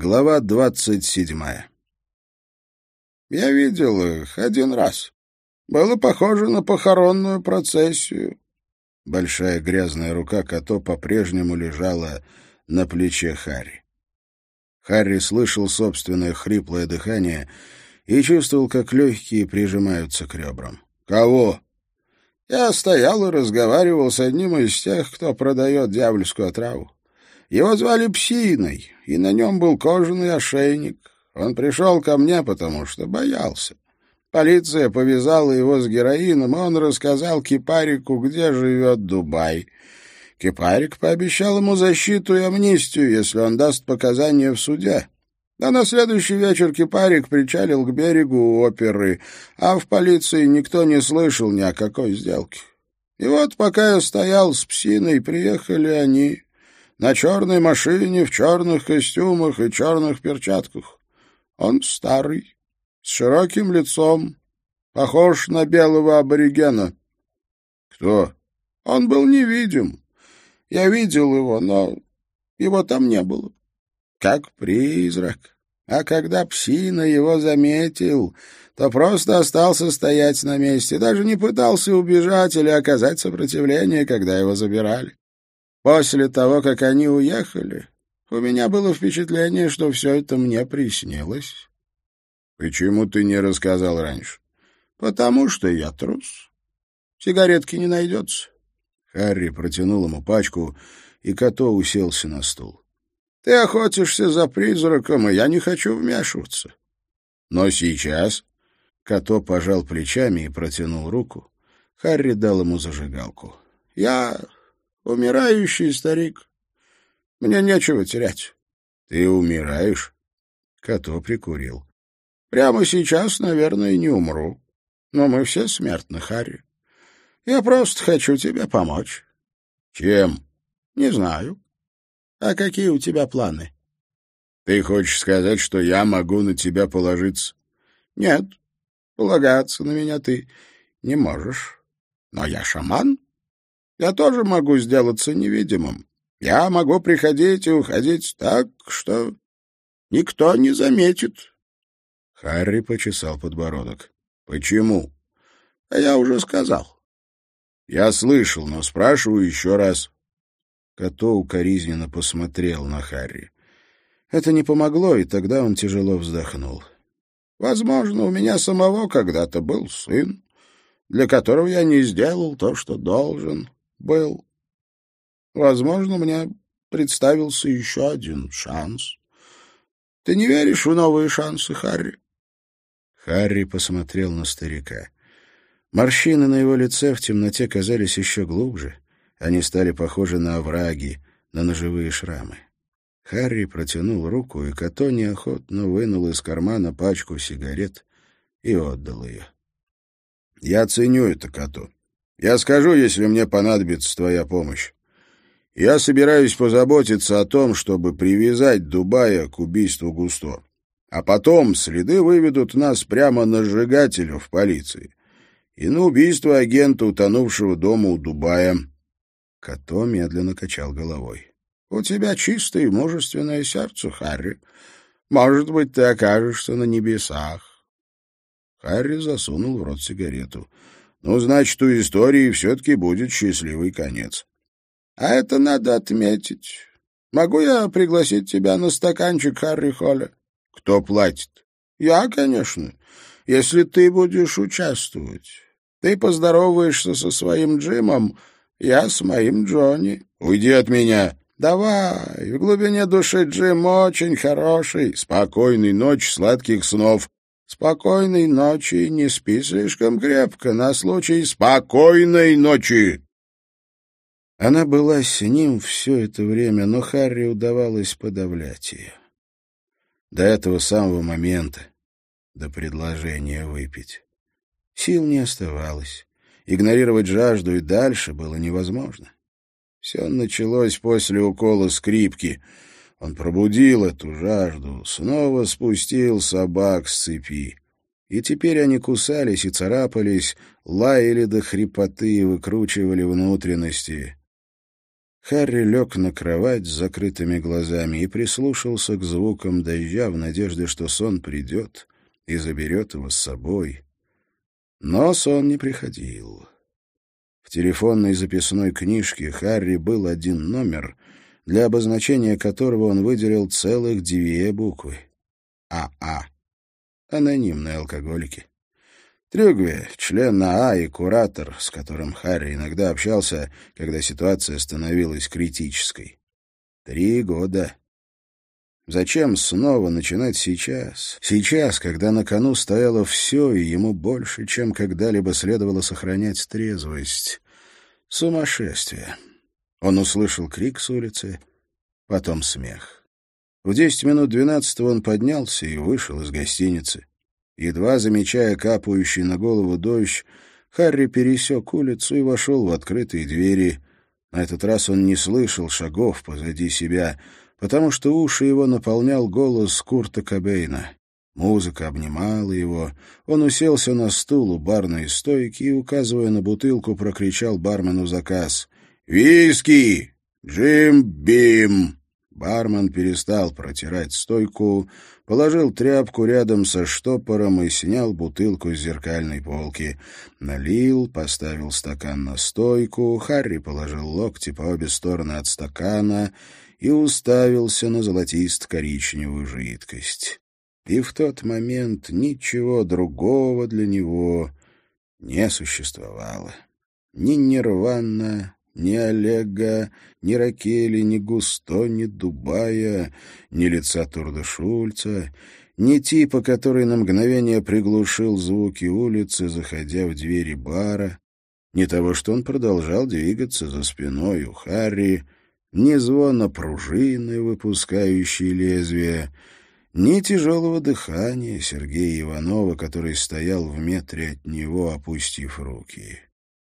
Глава 27. Я видел их один раз. Было похоже на похоронную процессию. Большая грязная рука Като по-прежнему лежала на плече Харри. Харри слышал собственное хриплое дыхание и чувствовал, как легкие прижимаются к ребрам. «Кого?» Я стоял и разговаривал с одним из тех, кто продает дьявольскую отраву. Его звали Псиной, и на нем был кожаный ошейник. Он пришел ко мне, потому что боялся. Полиция повязала его с героином, и он рассказал Кипарику, где живет Дубай. Кипарик пообещал ему защиту и амнистию, если он даст показания в суде. А на следующий вечер Кипарик причалил к берегу оперы, а в полиции никто не слышал ни о какой сделке. И вот пока я стоял с Псиной, приехали они на черной машине, в черных костюмах и черных перчатках. Он старый, с широким лицом, похож на белого аборигена. Кто? Он был невидим. Я видел его, но его там не было. Как призрак. А когда Псина его заметил, то просто остался стоять на месте, даже не пытался убежать или оказать сопротивление, когда его забирали. После того, как они уехали, у меня было впечатление, что все это мне приснилось. — Почему ты не рассказал раньше? — Потому что я трус. Сигаретки не найдется. Харри протянул ему пачку, и Като уселся на стул. — Ты охотишься за призраком, и я не хочу вмешиваться. — Но сейчас... Като пожал плечами и протянул руку. Харри дал ему зажигалку. — Я... умирающий старик. Мне нечего терять. — Ты умираешь? Като прикурил. — Прямо сейчас, наверное, не умру. Но мы все смертны, Харри. Я просто хочу тебе помочь. — Чем? — Не знаю. — А какие у тебя планы? — Ты хочешь сказать, что я могу на тебя положиться? — Нет, полагаться на меня ты не можешь. Но я шаман. Я тоже могу сделаться невидимым. Я могу приходить и уходить так, что никто не заметит. Харри почесал подбородок. — Почему? — А я уже сказал. — Я слышал, но спрашиваю еще раз. Като укоризненно посмотрел на Харри. Это не помогло, и тогда он тяжело вздохнул. — Возможно, у меня самого когда-то был сын, для которого я не сделал то, что должен был. Возможно, мне представился еще один шанс. Ты не веришь в новые шансы, Харри? Харри посмотрел на старика. Морщины на его лице в темноте казались еще глубже. Они стали похожи на овраги, на ножевые шрамы. Харри протянул руку, и Като неохотно вынул из кармана пачку сигарет и отдал ее. — Я ценю это, Като. Я скажу, если мне понадобится твоя помощь. Я собираюсь позаботиться о том, чтобы привязать Дубая к убийству Густо. А потом следы выведут нас прямо на сжигателя в полиции и на убийство агента, утонувшего дома у Дубая. Като медленно качал головой. — У тебя чистое и мужественное сердце, Харри. Может быть, ты окажешься на небесах. Харри засунул в рот сигарету. — Ну, значит, у истории все-таки будет счастливый конец. — А это надо отметить. Могу я пригласить тебя на стаканчик, Харри Холля? — Кто платит? — Я, конечно, если ты будешь участвовать. Ты поздороваешься со своим Джимом, я с моим Джонни. — Уйди от меня. — Давай, в глубине души Джим очень хороший. Спокойной ночи, сладких снов. Спокойной ночи, не спи слишком крепко, на случай спокойной ночи. Она была с ним все это время, но Харри удавалось подавлять ее. До этого самого момента, до предложения выпить. Сил не оставалось. Игнорировать жажду и дальше было невозможно. Все началось после укола скрипки. Он пробудил эту жажду, снова спустил собак с цепи. И теперь они кусались и царапались, лаяли до хрипоты и выкручивали внутренности. Харри лег на кровать с закрытыми глазами и прислушался к звукам дождя в надежде, что сон придет и заберет его с собой. Но сон не приходил. В телефонной записной книжке Харри был один номер, для обозначения которого он выделил целых 2 буквы. АА. Анонимные алкоголики. Трюгве, член АА и куратор, с которым Харри иногда общался, когда ситуация становилась критической. 3 года. Зачем снова начинать сейчас? Сейчас, когда на кону стояло все, и ему больше, чем когда-либо следовало сохранять трезвость. Сумасшествие. Он услышал крик с улицы, потом смех. В 10:12 он поднялся и вышел из гостиницы. Едва замечая капающий на голову дождь, Харри пересек улицу и вошел в открытые двери. На этот раз он не слышал шагов позади себя, потому что уши его наполнял голос Курта Кобейна. Музыка обнимала его. Он уселся на стул у барной стойки и, указывая на бутылку, прокричал бармену заказ. «Виски! Джим Бим!» Бармен перестал протирать стойку, положил тряпку рядом со штопором и снял бутылку с зеркальной полки. Налил, поставил стакан на стойку, Харри положил локти по обе стороны от стакана и уставился на золотисто-коричневую жидкость. И в тот момент ничего другого для него не существовало. Ни Нирвана, ни Олега, ни Ракели, ни Густо, ни Дубая, ни лица Турда Шульца, ни типа, который на мгновение приглушил звуки улицы, заходя в двери бара, ни того, что он продолжал двигаться за спиной у Харри, ни звона пружины, выпускающей лезвие, ни тяжелого дыхания Сергея Иванова, который стоял в метре от него, опустив руки.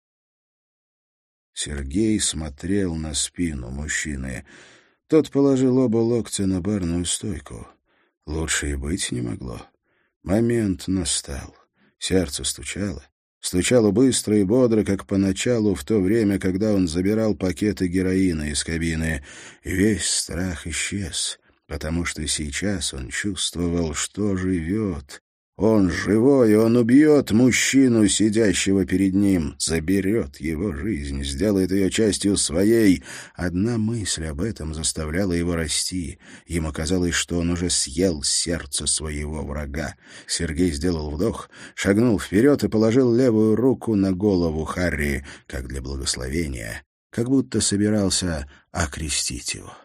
Сергей смотрел на спину мужчины. Тот положил оба локтя на барную стойку. Лучше и быть не могло. Момент настал. Сердце стучало. Стучало быстро и бодро, как поначалу, в то время, когда он забирал пакеты героина из кабины. И весь страх исчез, потому что сейчас он чувствовал, что живет. Он живой, он убьет мужчину, сидящего перед ним, заберет его жизнь, сделает ее частью своей. Одна мысль об этом заставляла его расти. Ему казалось, что он уже съел сердце своего врага. Сергей сделал вдох, шагнул вперед и положил левую руку на голову Харри, как для благословения, как будто собирался окрестить его.